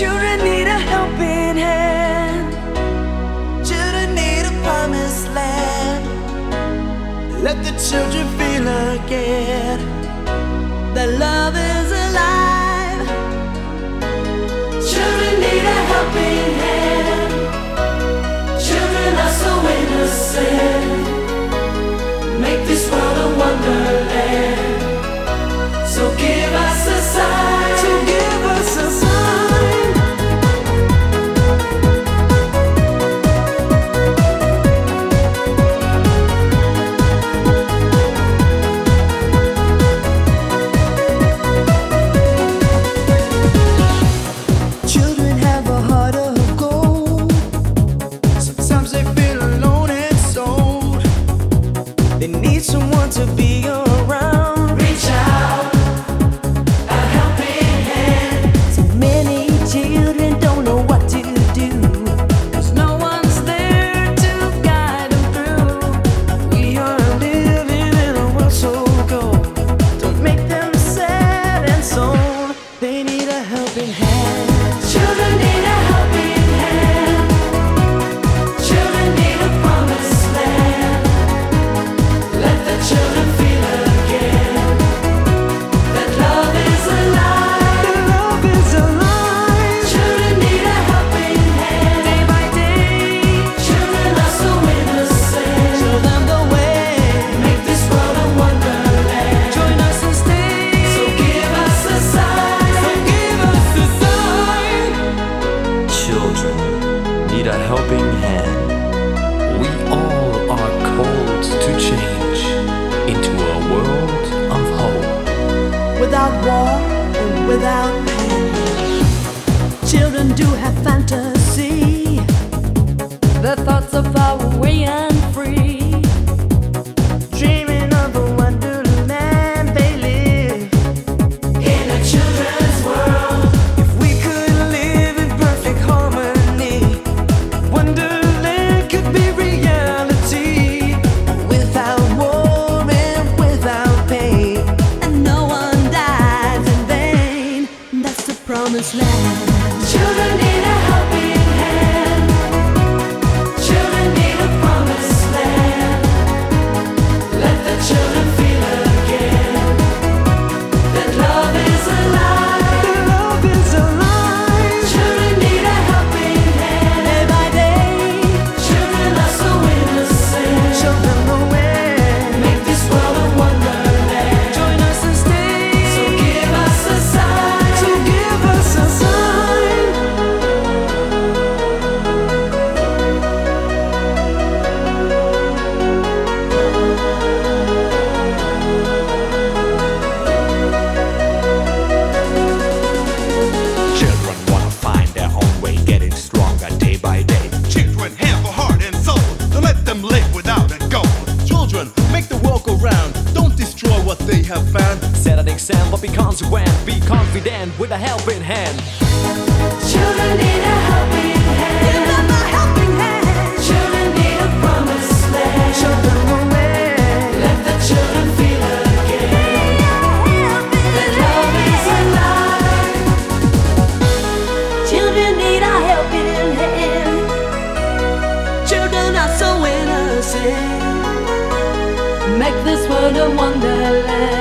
Children need a helping hand. Children need a promised land. Let the children feel again that love is alive. Children need a helping hand. Children are so innocent. Make this world a wonderland. So give us a sign. So give us a sign. Children have a heart of gold. Sometimes they feel alone and sold. They need someone to be around. Reach out, a helping hand. So many children don't know what to do. 'Cause no one's there to guide them through. We are living in a world so cold. Don't make them sad and sold. They need a helping hand. Children need a helping hand. Children need a promised land. Let the children feel again that love is alive. Love is alive. Children need a helping hand. Day by day, Children are so innocent. show them the way. Make this world a wonderland. Join us and stay. So give us a sign. So give us a sign. Children need a helping hand. We all are called to change into a world of hope. Without war and without pain, children do have fantasy. Their thoughts are far away and free, dreaming of a wonderland they live. In a children's world. If we could live in perfect harmony, wonderland could be reality. Without war and without pain, and no one dies in vain. That's the promised land. Children need a helping hand. Children need a promised land. Let the children feel again that love is alive. Love is alive. Children need a helping hand. Day by day, Children are so innocent. show them the way. Make this world a wonderland. Join us and stay. So give us a sign. So give us a sign. Children wanna find their own way, getting stronger day by day. Children have a heart and soul. Don't let them live without a goal. Children, make the world go round. Don't destroy what they have found. Set an example, be consequent, be confident with a helping hand. Children need a helping hand. Give them a helping hand. Children need a promised land. Show them the way. Let the children feel again that love is alive. Children need a helping hand. Children are so innocent. Make this world a wonderland.